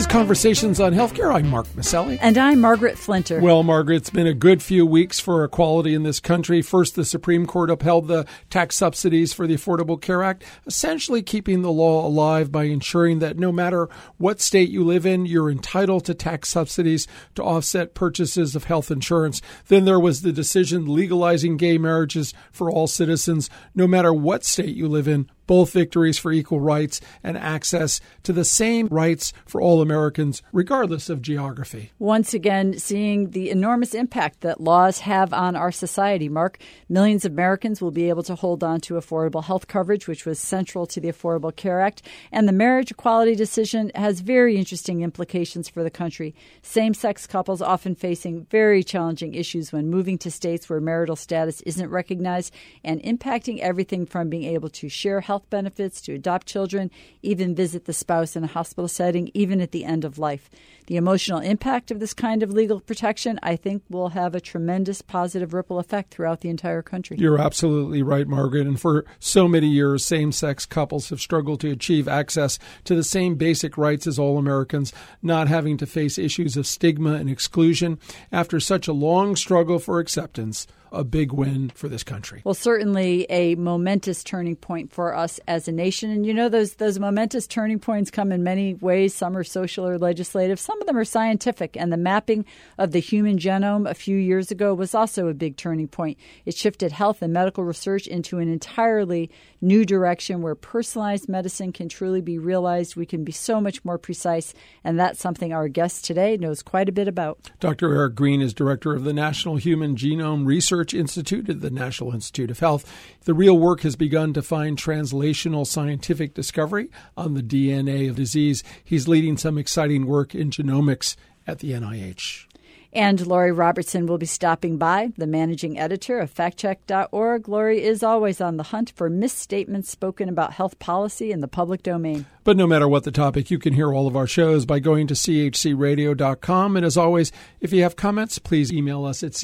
Conversations on Healthcare. I'm Mark Maselli. And I'm Margaret Flinter. Well, Margaret, it's been a good few weeks for equality in this country. First, the Supreme Court upheld the tax subsidies for the Affordable Care Act, essentially keeping the law alive by ensuring that no matter what state you live in, you're entitled to tax subsidies to offset purchases of health insurance. Then there was the decision legalizing gay marriages for all citizens, no matter what state you live in. Both victories for equal rights and access to the same rights for all Americans, regardless of geography. Once again, seeing the enormous impact that laws have on our society, Mark. Millions of Americans will be able to hold on to affordable health coverage, which was central to the Affordable Care Act. And the marriage equality decision has very interesting implications for the country. Same-sex couples often facing very challenging issues when moving to states where marital status isn't recognized and impacting everything from being able to share health benefits, to adopt children, even visit the spouse in a hospital setting, even at the end of life. The emotional impact of this kind of legal protection, I think, will have a tremendous positive ripple effect throughout the entire country. You're absolutely right, Margaret. And for so many years, same-sex couples have struggled to achieve access to the same basic rights as all Americans, not having to face issues of stigma and exclusion. After such a long struggle for acceptance, a big win for this country. Well, certainly a momentous turning point for us as a nation. And you know, those momentous turning points come in many ways. Some are social or legislative. Some of them are scientific. And the mapping of the human genome a few years ago was also a big turning point. It shifted health and medical research into an entirely new direction where personalized medicine can truly be realized. We can be so much more precise. And that's something our guest today knows quite a bit about. Dr. Eric Green is director of the National Human Genome Research Institute at the National Institute of Health. The real work has begun to find translational scientific discovery on the DNA of disease. He's leading some exciting work in genomics at the NIH. And Lori Robertson will be stopping by, the managing editor of factcheck.org. Lori is always on the hunt for misstatements spoken about health policy in the public domain. But no matter what the topic, you can hear all of our shows by going to chcradio.com. And as always, if you have comments, please email us at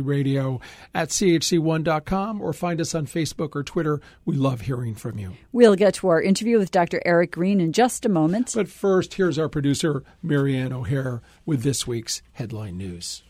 chcradio@chc1.com or find us on Facebook or Twitter. We love hearing from you. We'll get to our interview with Dr. Eric Green in just a moment. But first, here's our producer, Marianne O'Hare, with this week's headline news.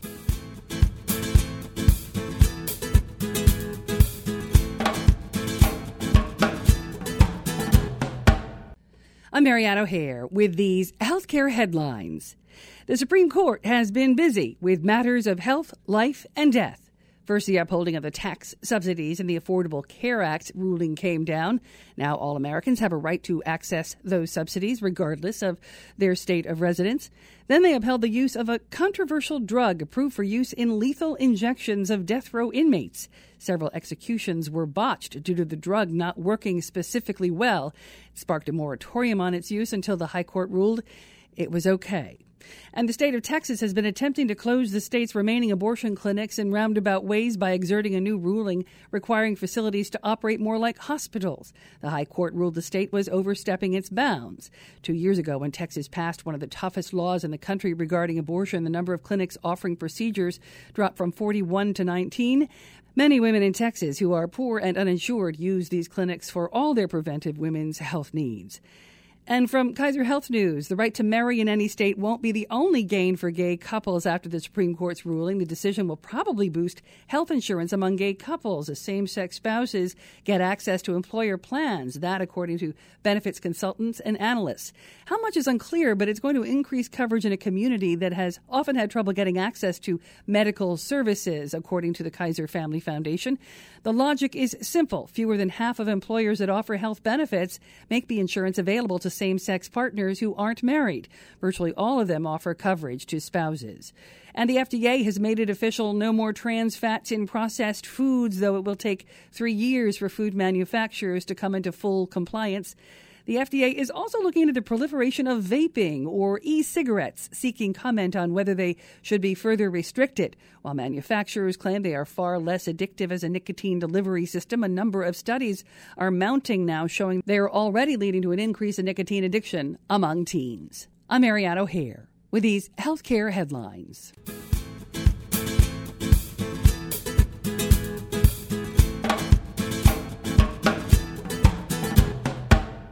I'm Marianne O'Hare with these healthcare headlines. The Supreme Court has been busy with matters of health, life, and death. First, the upholding of the tax subsidies in the Affordable Care Act ruling came down. Now all Americans have a right to access those subsidies regardless of their state of residence. Then they upheld the use of a controversial drug approved for use in lethal injections of death row inmates. Several executions were botched due to the drug not working specifically well. It sparked a moratorium on its use until the High Court ruled it was okay. And the state of Texas has been attempting to close the state's remaining abortion clinics in roundabout ways by exerting a new ruling requiring facilities to operate more like hospitals. The High Court ruled the state was overstepping its bounds. 2 years ago, when Texas passed one of the toughest laws in the country regarding abortion, the number of clinics offering procedures dropped from 41 to 19. Many women in Texas who are poor and uninsured use these clinics for all their preventive women's health needs. And from Kaiser Health News, the right to marry in any state won't be the only gain for gay couples after the Supreme Court's ruling. The decision will probably boost health insurance among gay couples as same-sex spouses get access to employer plans. That, according to benefits consultants and analysts. How much is unclear, but it's going to increase coverage in a community that has often had trouble getting access to medical services, according to the Kaiser Family Foundation. The logic is simple. Fewer than half of employers that offer health benefits make the insurance available to same-sex partners who aren't married. Virtually all of them offer coverage to spouses. And the FDA has made it official: no more trans fats in processed foods, though it will take 3 years for food manufacturers to come into full compliance. The FDA is also looking into the proliferation of vaping or e-cigarettes, seeking comment on whether they should be further restricted. While manufacturers claim they are far less addictive as a nicotine delivery system, a number of studies are mounting now showing they are already leading to an increase in nicotine addiction among teens. I'm Marianne O'Hare with these healthcare headlines.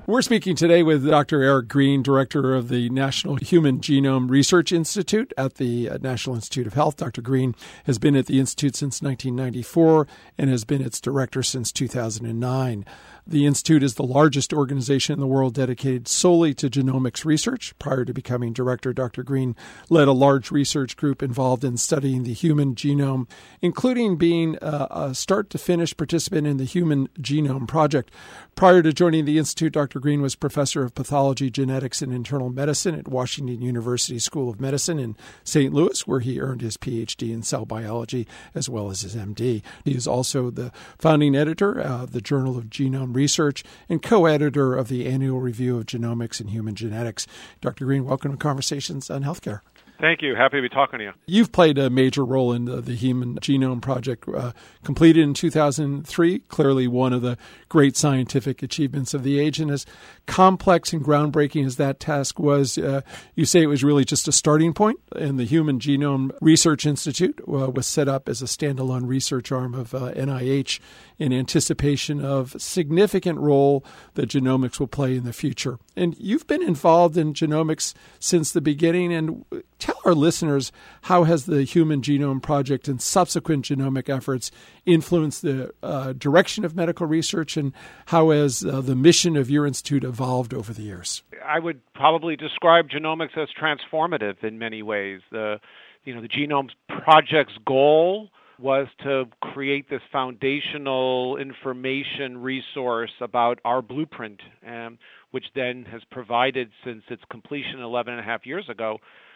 We're speaking today with Dr. Eric Green, director of the National Human Genome Research Institute at the National Institute of Health. Dr. Green has been at the Institute since 1994 and has been its director since 2009. The Institute is the largest organization in the world dedicated solely to genomics research. Prior to becoming director, Dr. Green led a large research group involved in studying the human genome, including being a start-to-finish participant in the Human Genome Project. Prior to joining the Institute, Dr. Green was professor of pathology, genetics, and internal medicine at Washington University School of Medicine in St. Louis, where he earned his PhD in cell biology as well as his MD. He is also the founding editor of the Journal of Genome Research and co-editor of the Annual Review of Genomics and Human Genetics. Dr. Green, welcome to Conversations on Healthcare. Thank you. Happy to be talking to you. You've played a major role in the Human Genome Project, completed in 2003, clearly one of the great scientific achievements of the age. And as complex and groundbreaking as that task was, you say it was really just a starting point. And the Human Genome Research Institute was set up as a standalone research arm of NIH in anticipation of significant role that genomics will play in the future. And you've been involved in genomics since the beginning. And tell our listeners, how has the Human Genome Project and subsequent genomic efforts influenced the direction of medical research, and how has the mission of your institute evolved over the years? I would probably describe genomics as transformative in many ways. The Genome Project's goal was to create this foundational information resource about our blueprint, which then has provided, since its completion 11 and a half years ago,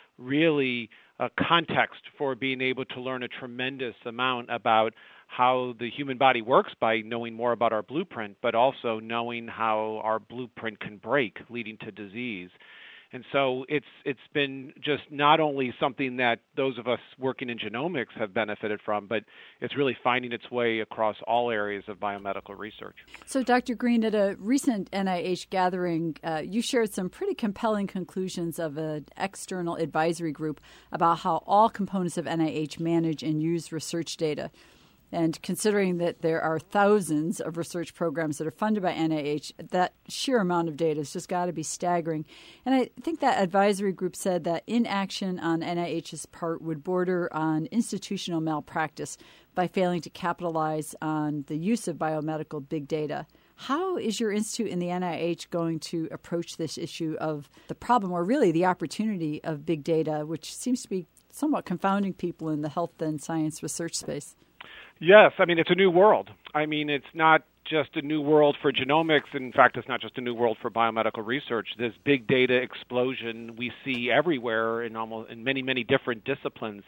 really a context for being able to learn a tremendous amount about how the human body works by knowing more about our blueprint, but also knowing how our blueprint can break, leading to disease. And so it's been just not only something that those of us working in genomics have benefited from, but it's really finding its way across all areas of biomedical research. So, Dr. Green, at a recent NIH gathering, you shared some pretty compelling conclusions of an external advisory group about how all components of NIH manage and use research data. And considering that there are thousands of research programs that are funded by NIH, that sheer amount of data has just got to be staggering. And I think that advisory group said that inaction on NIH's part would border on institutional malpractice by failing to capitalize on the use of biomedical big data. How is your institute and the NIH going to approach this issue of the problem, or really the opportunity of big data, which seems to be somewhat confounding people in the health and science research space? Yes, it's a new world. It's not just a new world for genomics. In fact, it's not just a new world for biomedical research. This big data explosion we see everywhere in many, many different disciplines.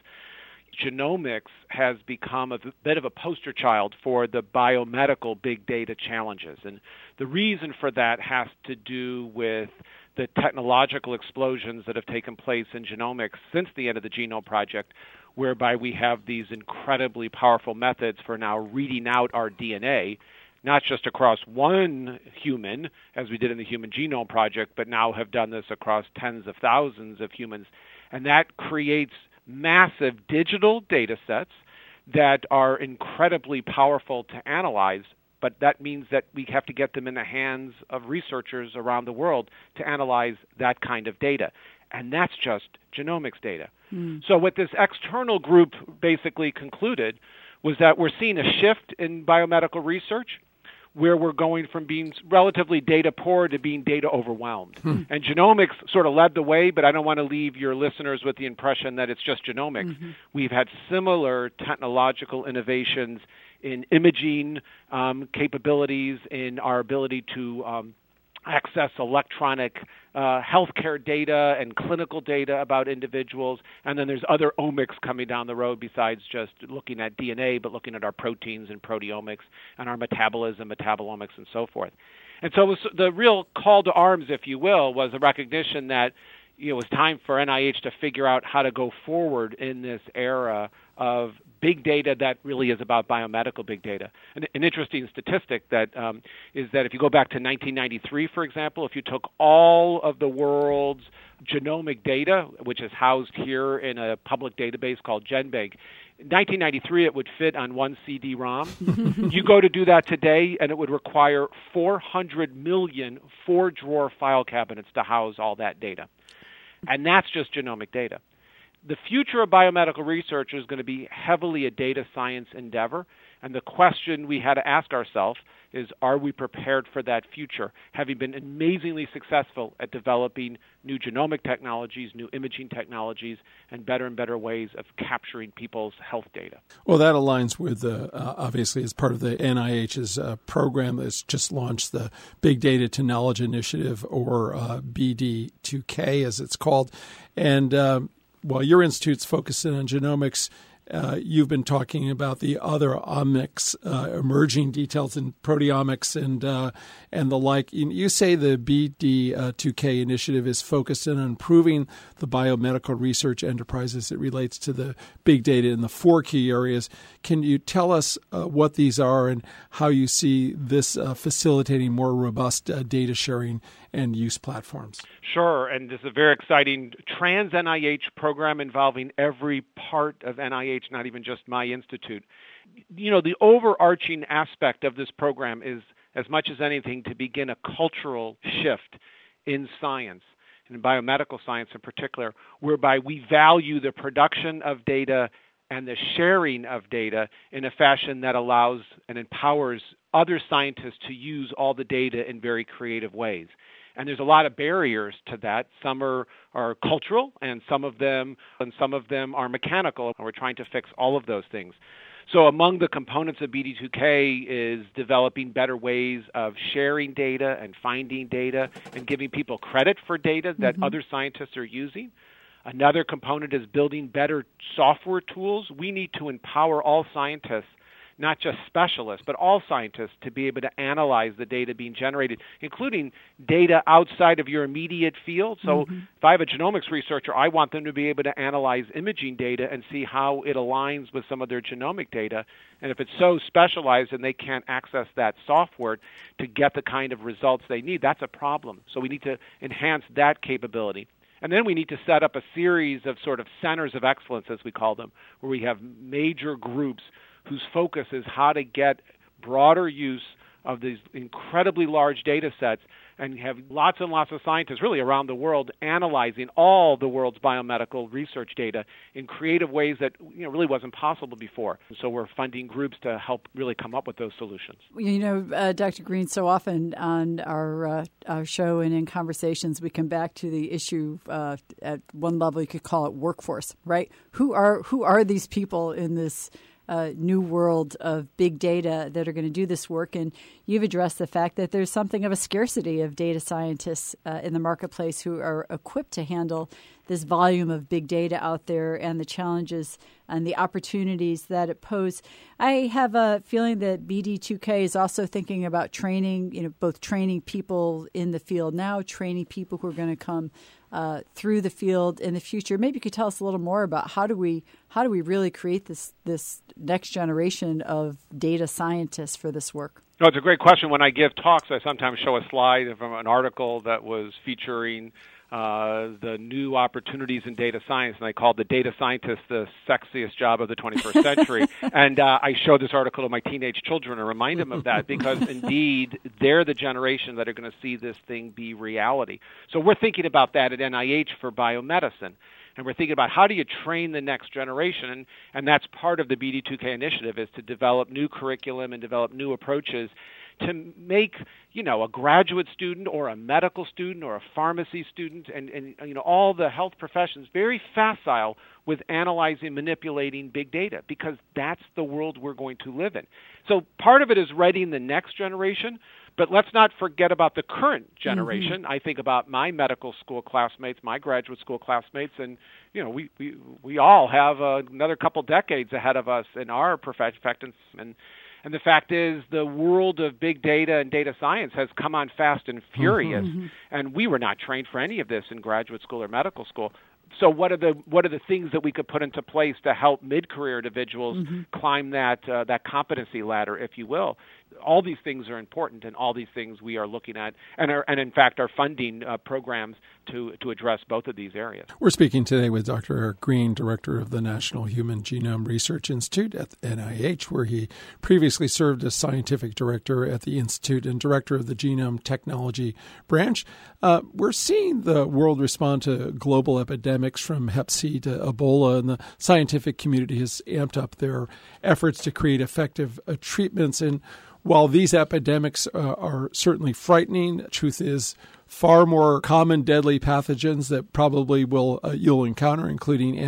Genomics has become a bit of a poster child for the biomedical big data challenges. And the reason for that has to do with the technological explosions that have taken place in genomics since the end of the Genome Project, whereby we have these incredibly powerful methods for now reading out our DNA, not just across one human, as we did in the Human Genome Project, but now have done this across tens of thousands of humans. And that creates massive digital data sets that are incredibly powerful to analyze, but that means that we have to get them in the hands of researchers around the world to analyze that kind of data. And that's just genomics data. So what this external group basically concluded was that we're seeing a shift in biomedical research where we're going from being relatively data poor to being data overwhelmed. And genomics sort of led the way, but I don't want to leave your listeners with the impression that it's just genomics. We've had similar technological innovations in imaging capabilities, in our ability to access electronic healthcare data and clinical data about individuals. And then there's other omics coming down the road besides just looking at DNA, but looking at our proteins and proteomics and our metabolism, metabolomics, and so forth. And so it was the real call to arms, if you will, was the recognition that it was time for NIH to figure out how to go forward in this era of big data that really is about biomedical big data. An interesting statistic that is that if you go back to 1993, for example, if you took all of the world's genomic data, which is housed here in a public database called GenBank, In 1993, it would fit on one CD-ROM. You go to do that today, and it would require 400 million four-drawer file cabinets to house all that data. And that's just genomic data. The future of biomedical research is going to be heavily a data science endeavor. And the question we had to ask ourselves is, are we prepared for that future, having been amazingly successful at developing new genomic technologies, new imaging technologies, and better ways of capturing people's health data? Well, that aligns with, obviously, as part of the NIH's program that's just launched, the Big Data to Knowledge Initiative, or BD2K, as it's called. And while your institute's focusing on genomics, you've been talking about the other omics, emerging details in proteomics and the like. You say the BD2K initiative is focused on improving the biomedical research enterprise as it relates to the big data in the 4 key areas. Can you tell us what these are and how you see this facilitating more robust data sharing and use platforms? Sure, and this is a very exciting trans-NIH program involving every part of NIH, not even just my institute. You know, the overarching aspect of this program is, as much as anything, to begin a cultural shift in science, and in biomedical science in particular, whereby we value the production of data and the sharing of data in a fashion that allows and empowers other scientists to use all the data in very creative ways. And there's a lot of barriers to that. Some are cultural, and some of them are mechanical, and we're trying to fix all of those things. So among the components of BD2K is developing better ways of sharing data and finding data and giving people credit for data that other scientists are using. Another component is building better software tools. We need to empower all scientists, not just specialists, but all scientists, to be able to analyze the data being generated, including data outside of your immediate field. So if I have a genomics researcher, I want them to be able to analyze imaging data and see how it aligns with some of their genomic data. And if it's so specialized and they can't access that software to get the kind of results they need, that's a problem. So we need to enhance that capability. And then we need to set up a series of sort of centers of excellence, as we call them, where we have major groups whose focus is how to get broader use of these incredibly large data sets and have lots and lots of scientists really around the world analyzing all the world's biomedical research data in creative ways that really wasn't possible before. So we're funding groups to help really come up with those solutions. You know, Dr. Green, so often on our show and in conversations, we come back to the issue at one level, you could call it workforce, right? Who are these people in this new world of big data that are going to do this work? And you've addressed the fact that there's something of a scarcity of data scientists in the marketplace who are equipped to handle this volume of big data out there and the challenges and the opportunities that it pose. I have a feeling that BD2K is also thinking about training, both training people in the field now, training people who are going to come through the field in the future. Maybe you could tell us a little more about how do we really create this next generation of data scientists for this work? No, it's a great question. When I give talks, I sometimes show a slide from an article that was featuring the new opportunities in data science, and I called the data scientist the sexiest job of the 21st century. And I show this article to my teenage children and remind them of that because, indeed, they're the generation that are going to see this thing be reality. So we're thinking about that at NIH for biomedicine. And we're thinking about how do you train the next generation, and that's part of the BD2K initiative, is to develop new curriculum and develop new approaches to make, a graduate student or a medical student or a pharmacy student and all the health professions very facile with analyzing, manipulating big data, because that's the world we're going to live in. So part of it is readying the next generation, but let's not forget about the current generation. I think about my medical school classmates, my graduate school classmates, and we all have another couple decades ahead of us in our profession. And the fact is, the world of big data and data science has come on fast and furious, and we were not trained for any of this in graduate school or medical school. So what are the things that we could put into place to help mid-career individuals climb that competency ladder, if you will? All these things are important, and all these things we are looking at and in fact are funding programs to address both of these areas. We're speaking today with Dr. Eric Green, Director of the National Human Genome Research Institute at NIH, where he previously served as Scientific Director at the Institute and Director of the Genome Technology Branch. We're seeing the world respond to global epidemics from Hep C to Ebola, and the scientific community has amped up their efforts to create effective treatments. And while these epidemics are certainly frightening, truth is far more common deadly pathogens that probably you'll encounter, including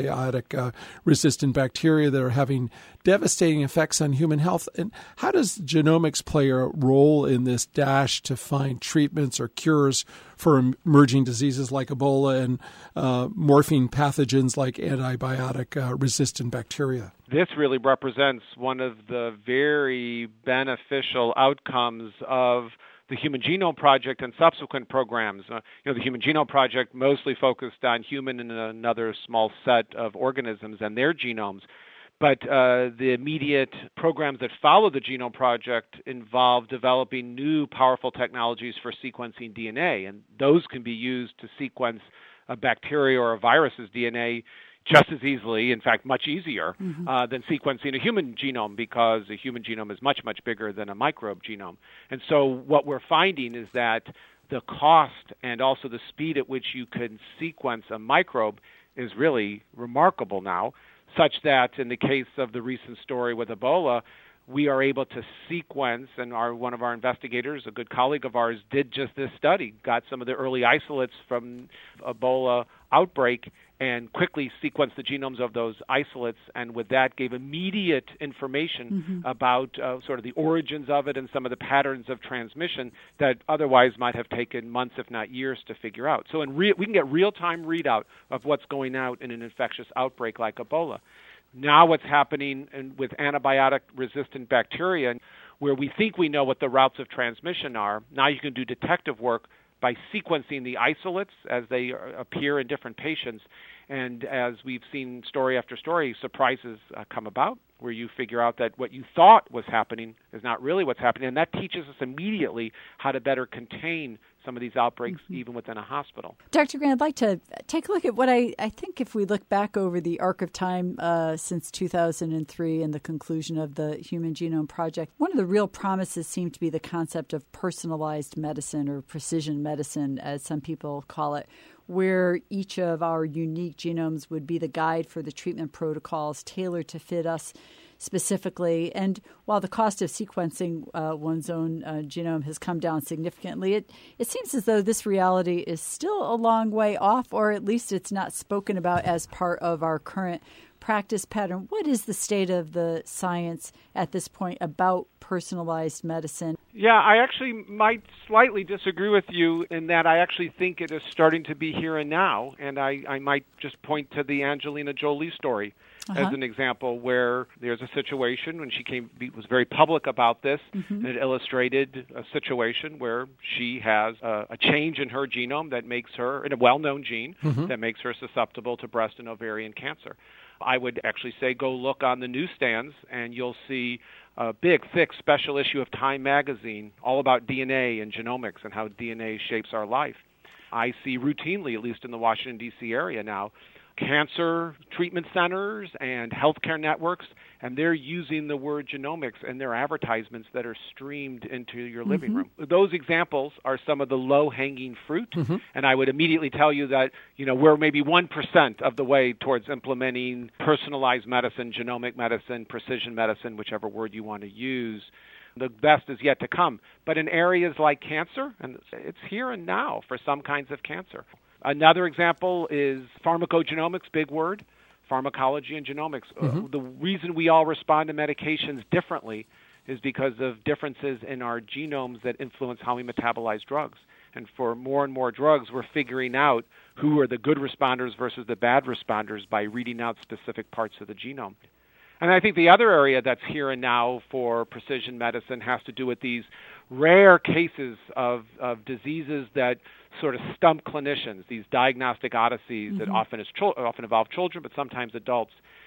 antibiotic-resistant bacteria that are having devastating effects on human health. And how does genomics play a role in this dash to find treatments or cures for emerging diseases like Ebola and morphine pathogens like antibiotic-resistant bacteria? This really represents one of the very beneficial outcomes of the Human Genome Project and subsequent programs. The Human Genome Project mostly focused on human and another small set of organisms and their genomes. But the immediate programs that follow the Genome Project involve developing new powerful technologies for sequencing DNA, and those can be used to sequence a bacteria or a virus's DNA just as easily, in fact, much easier than sequencing a human genome, because a human genome is much, much bigger than a microbe genome. And so what we're finding is that the cost and also the speed at which you can sequence a microbe is really remarkable now, such that in the case of the recent story with Ebola, we are able to sequence, and one of our investigators, a good colleague of ours, did just this study, got some of the early isolates from Ebola outbreak and quickly sequenced the genomes of those isolates, and with that gave immediate information about sort of the origins of it and some of the patterns of transmission that otherwise might have taken months, if not years, to figure out. So we can get real-time readout of what's going out in an infectious outbreak like Ebola. Now what's happening with antibiotic-resistant bacteria, where we think we know what the routes of transmission are, now you can do detective work by sequencing the isolates as they appear in different patients. And as we've seen story after story, surprises come about where you figure out that what you thought was happening is not really what's happening. And that teaches us immediately how to better contain some of these outbreaks even within a hospital. Dr. Green, I'd like to take a look at what I think if we look back over the arc of time since 2003 and the conclusion of the Human Genome Project, one of the real promises seemed to be the concept of personalized medicine, or precision medicine, as some people call it, where each of our unique genomes would be the guide for the treatment protocols tailored to fit us specifically. And while the cost of sequencing one's own genome has come down significantly, it seems as though this reality is still a long way off, or at least it's not spoken about as part of our current practice pattern. What is the state of the science at this point about personalized medicine? Yeah, I actually might slightly disagree with you in that I actually think it is starting to be here and now, and I might just point to the Angelina Jolie story as an example, where there's a situation when she was very public about this, and it illustrated a situation where she has a change in her genome that makes her, in a well-known gene, that makes her susceptible to breast and ovarian cancer. I would actually say go look on the newsstands and you'll see a big, thick special issue of Time magazine all about DNA and genomics and how DNA shapes our life. I see routinely, at least in the Washington, D.C. area now, cancer treatment centers and healthcare networks, and they're using the word genomics in their advertisements that are streamed into your living room. Those examples are some of the low-hanging fruit, and I would immediately tell you that, we're maybe 1% of the way towards implementing personalized medicine, genomic medicine, precision medicine, whichever word you want to use. The best is yet to come. But in areas like cancer, and it's here and now for some kinds of cancer. Another example is pharmacogenomics, big word, pharmacology and genomics. The reason we all respond to medications differently is because of differences in our genomes that influence how we metabolize drugs. And for more and more drugs, we're figuring out who are the good responders versus the bad responders by reading out specific parts of the genome. And I think the other area that's here and now for precision medicine has to do with these rare cases of diseases that sort of stump clinicians, these diagnostic odysseys that often involve children, but sometimes adults.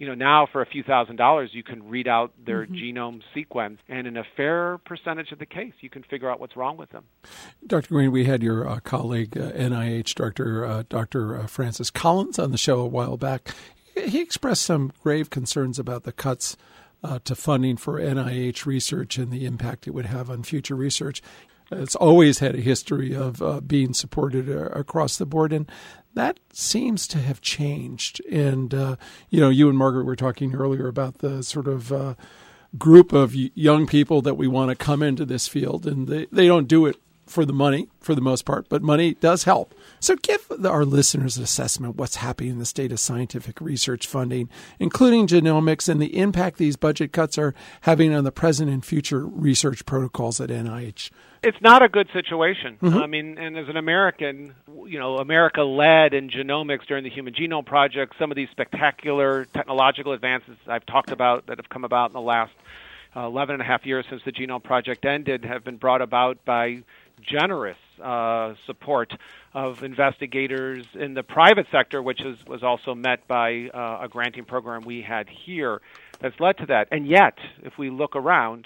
now for a few $1,000s, you can read out their genome sequence, and in a fair percentage of the case, you can figure out what's wrong with them. Dr. Green, we had your colleague, NIH Director Dr. Francis Collins, on the show a while back. He expressed some grave concerns about the cuts to funding for NIH research and the impact it would have on future research. It's always had a history of being supported across the board, and that seems to have changed. And, you and Margaret were talking earlier about the sort of group of young people that we want to come into this field, and they don't do it for the money, for the most part, but money does help. So give our listeners an assessment of what's happening in the state of scientific research funding, including genomics, and the impact these budget cuts are having on the present and future research protocols at NIH. It's not a good situation. I mean, and as an American, America led in genomics during the Human Genome Project. Some of these spectacular technological advances I've talked about that have come about in the last 11 and a half years since the Genome Project ended have been brought about by generous support of investigators in the private sector, which was also met by a granting program we had here that's led to that. And yet, if we look around,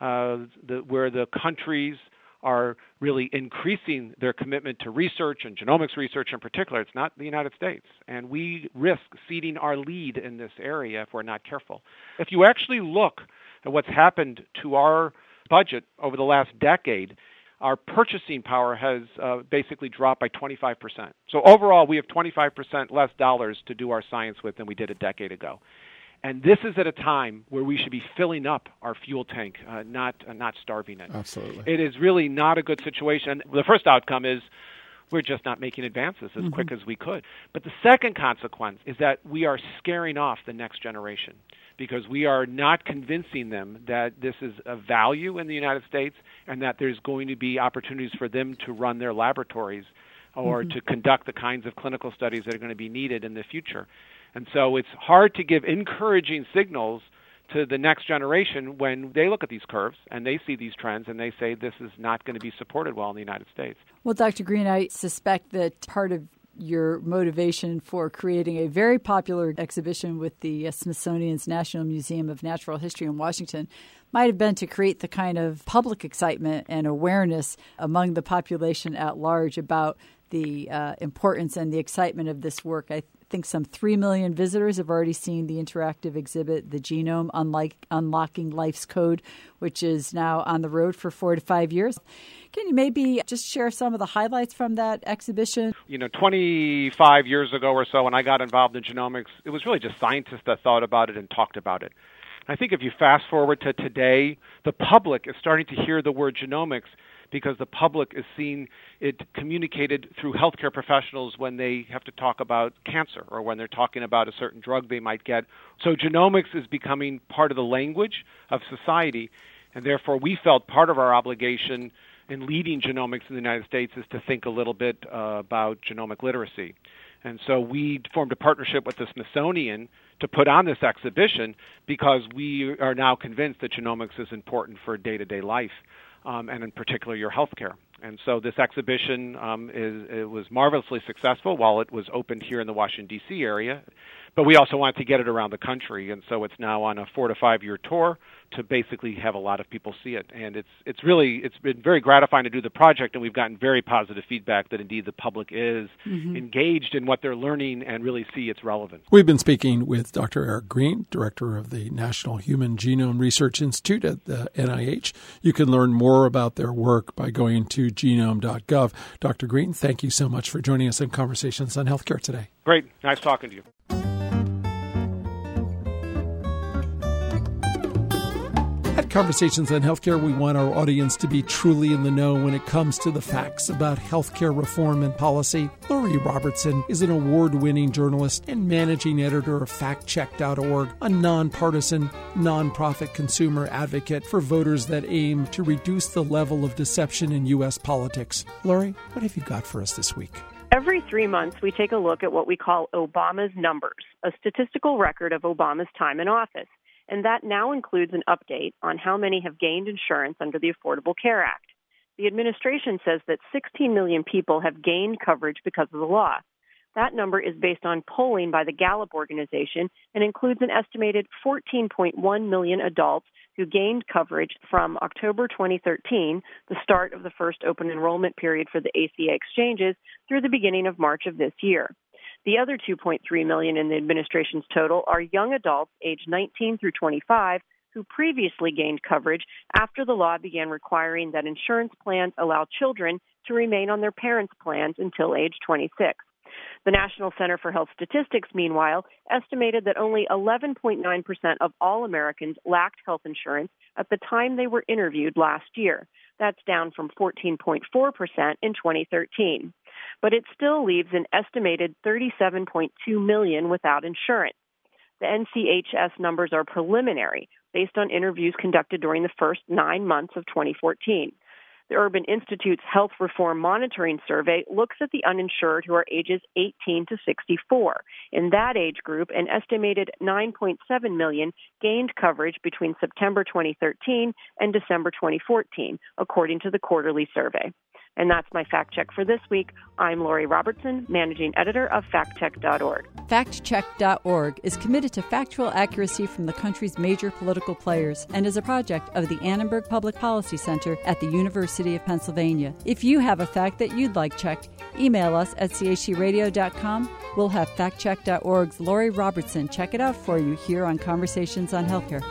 where the countries are really increasing their commitment to research and genomics research in particular, it's not the United States. And we risk ceding our lead in this area if we're not careful. If you actually look at what's happened to our budget over the last decade, our purchasing power has basically dropped by 25%. So overall, we have 25% less dollars to do our science with than we did a decade ago. And this is at a time where we should be filling up our fuel tank, not starving it. Absolutely. It is really not a good situation. The first outcome is we're just not making advances as quick as we could. But the second consequence is that we are scaring off the next generation because we are not convincing them that this is a value in the United States and that there's going to be opportunities for them to run their laboratories or to conduct the kinds of clinical studies that are going to be needed in the future. And so it's hard to give encouraging signals to the next generation when they look at these curves and they see these trends and they say this is not going to be supported well in the United States. Well, Dr. Green, I suspect that part of your motivation for creating a very popular exhibition with the Smithsonian's National Museum of Natural History in Washington might have been to create the kind of public excitement and awareness among the population at large about the importance and the excitement of this work. I think some 3 million visitors have already seen the interactive exhibit, The Genome, Unlocking Life's Code, which is now on the road for 4 to 5 years. Can you maybe just share some of the highlights from that exhibition? 25 years ago or so when I got involved in genomics, it was really just scientists that thought about it and talked about it. I think if you fast forward to today, the public is starting to hear the word genomics because the public is seeing it communicated through healthcare professionals when they have to talk about cancer or when they're talking about a certain drug they might get. So genomics is becoming part of the language of society, and therefore we felt part of our obligation in leading genomics in the United States is to think a little bit about genomic literacy. And so we formed a partnership with the Smithsonian to put on this exhibition because we are now convinced that genomics is important for day-to-day life. And in particular your healthcare. And so this exhibition it was marvelously successful while it was opened here in the Washington, D.C. area. But we also wanted to get it around the country, and so it's now on a 4 to 5 year tour to basically have a lot of people see it. And it's been very gratifying to do the project, and we've gotten very positive feedback that indeed the public is engaged in what they're learning and really see its relevance. We've been speaking with Dr. Eric Green, Director of the National Human Genome Research Institute at the NIH. You can learn more about their work by going to genome.gov. Dr. Green, thank you so much for joining us in Conversations on Healthcare today. Great. Nice talking to you. At Conversations on Healthcare, we want our audience to be truly in the know when it comes to the facts about healthcare reform and policy. Lori Robertson is an award-winning journalist and managing editor of FactCheck.org, a nonpartisan, nonprofit consumer advocate for voters that aim to reduce the level of deception in U.S. politics. Lori, what have you got for us this week? Every 3 months, we take a look at what we call Obama's numbers, a statistical record of Obama's time in office. And that now includes an update on how many have gained insurance under the Affordable Care Act. The administration says that 16 million people have gained coverage because of the law. That number is based on polling by the Gallup organization and includes an estimated 14.1 million adults who gained coverage from October 2013, the start of the first open enrollment period for the ACA exchanges, through the beginning of March of this year. The other 2.3 million in the administration's total are young adults aged 19 through 25 who previously gained coverage after the law began requiring that insurance plans allow children to remain on their parents' plans until age 26. The National Center for Health Statistics, meanwhile, estimated that only 11.9% of all Americans lacked health insurance at the time they were interviewed last year. That's down from 14.4% in 2013. But it still leaves an estimated 37.2 million without insurance. The NCHS numbers are preliminary, based on interviews conducted during the first 9 months of 2014. The Urban Institute's Health Reform Monitoring Survey looks at the uninsured who are ages 18 to 64. In that age group, an estimated 9.7 million gained coverage between September 2013 and December 2014, according to the quarterly survey. And that's my fact check for this week. I'm Lori Robertson, managing editor of factcheck.org. Factcheck.org is committed to factual accuracy from the country's major political players and is a project of the Annenberg Public Policy Center at the University of Pennsylvania. If you have a fact that you'd like checked, email us at chcradio.com. We'll have factcheck.org's Lori Robertson check it out for you here on Conversations on Healthcare.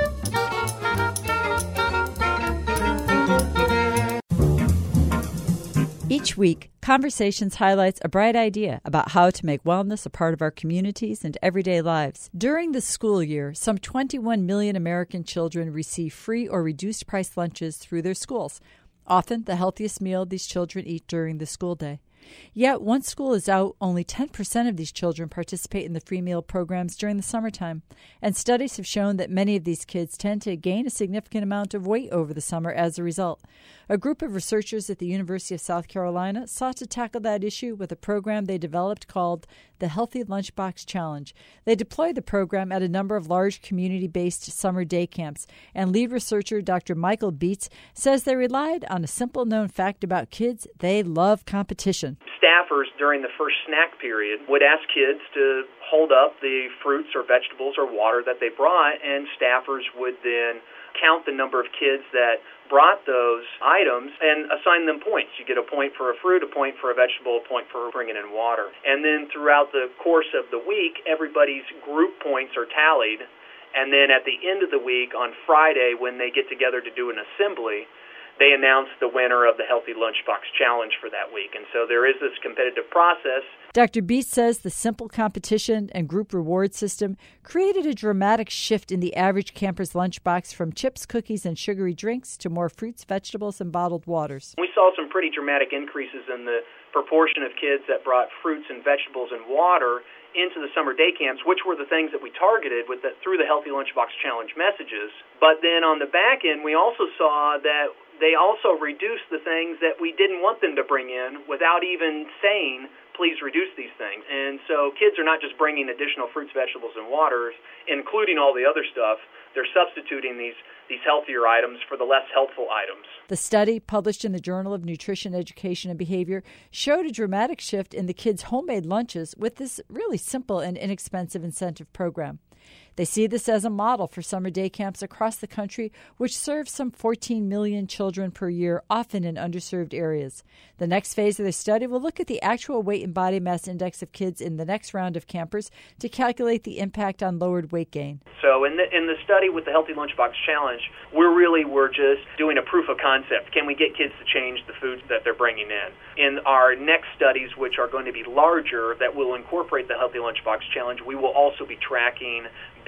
Each week, Conversations highlights a bright idea about how to make wellness a part of our communities and everyday lives. During the school year, some 21 million American children receive free or reduced price lunches through their schools, often the healthiest meal these children eat during the school day. Yet, once school is out, only 10% of these children participate in the free meal programs during the summertime. And studies have shown that many of these kids tend to gain a significant amount of weight over the summer as a result. A group of researchers at the University of South Carolina sought to tackle that issue with a program they developed called the Healthy Lunchbox Challenge. They deployed the program at a number of large community-based summer day camps, and lead researcher Dr. Michael Beetz says they relied on a simple known fact about kids: they love competition. Staffers during the first snack period would ask kids to hold up the fruits or vegetables or water that they brought, and staffers would then count the number of kids that brought those items and assign them points. You get a point for a fruit, a point for a vegetable, a point for bringing in water. And then throughout the course of the week, everybody's group points are tallied. And then at the end of the week, on Friday, when they get together to do an assembly, they announce the winner of the Healthy Lunchbox Challenge for that week. And so there is this competitive process. Dr. Beetz says the simple competition and group reward system created a dramatic shift in the average camper's lunchbox from chips, cookies, and sugary drinks to more fruits, vegetables, and bottled waters. We saw some pretty dramatic increases in the proportion of kids that brought fruits and vegetables and water into the summer day camps, which were the things that we targeted through the Healthy Lunchbox Challenge messages. But then on the back end, we also saw that they also reduced the things that we didn't want them to bring in without even saying, please reduce these things. And so kids are not just bringing additional fruits, vegetables, and waters, including all the other stuff. They're substituting these healthier items for the less healthful items. The study, published in the Journal of Nutrition, Education, and Behavior, showed a dramatic shift in the kids' homemade lunches with this really simple and inexpensive incentive program. They see this as a model for summer day camps across the country, which serve some 14 million children per year, often in underserved areas. The next phase of their study will look at the actual weight and body mass index of kids in the next round of campers to calculate the impact on lowered weight gain. So in the study with the Healthy Lunchbox Challenge, we're just doing a proof of concept. Can we get kids to change the foods that they're bringing in? In our next studies, which are going to be larger, that will incorporate the Healthy Lunchbox Challenge, we will also be tracking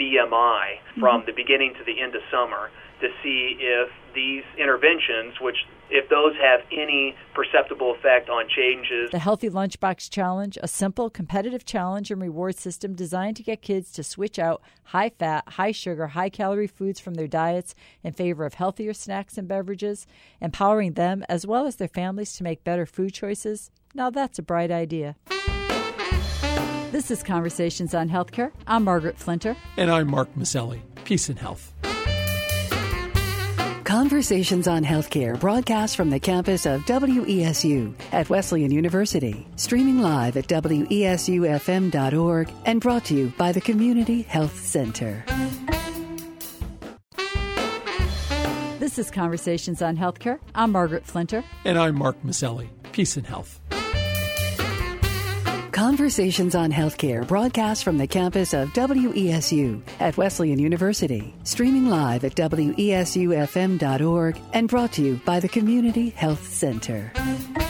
BMI from the beginning to the end of summer to see if these interventions, if those have any perceptible effect on changes. The Healthy Lunchbox Challenge, a simple, competitive challenge and reward system designed to get kids to switch out high-fat, high-sugar, high-calorie foods from their diets in favor of healthier snacks and beverages, empowering them as well as their families to make better food choices. Now that's a bright idea. This is Conversations on Healthcare. I'm Margaret Flinter. And I'm Mark Mazzelli. Peace and health. Conversations on Healthcare broadcast from the campus of WESU at Wesleyan University. Streaming live at WESUFM.org and brought to you by the Community Health Center. This is Conversations on Healthcare. I'm Margaret Flinter. And I'm Mark Maselli. Peace and health. Conversations on Healthcare broadcast from the campus of WESU at Wesleyan University. Streaming live at WESUFM.org and brought to you by the Community Health Center.